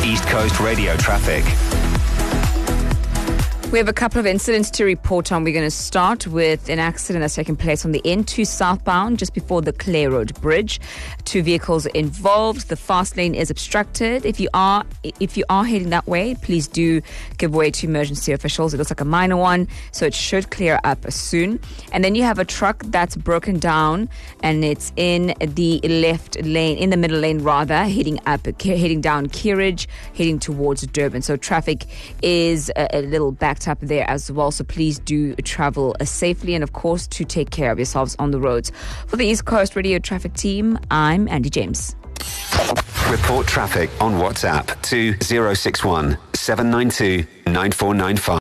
East Coast Radio traffic. We have a couple of incidents to report on. We're going to start with an accident that's taken place on the N2 southbound just before the Clare Road Bridge. 2 vehicles involved. The fast lane is obstructed. If you are heading that way, please do give way to emergency officials. It looks like a minor one, so it should clear up soon. And then you have a truck that's broken down, and it's in the left lane, in the middle lane rather, heading down Kerridge, heading towards Durban. So traffic is a little backed up there as well, so please do travel safely, and of course to take care of yourselves on the roads. For the East Coast Radio Traffic Team, I'm Andy James. Report traffic on WhatsApp to 061 792 9495.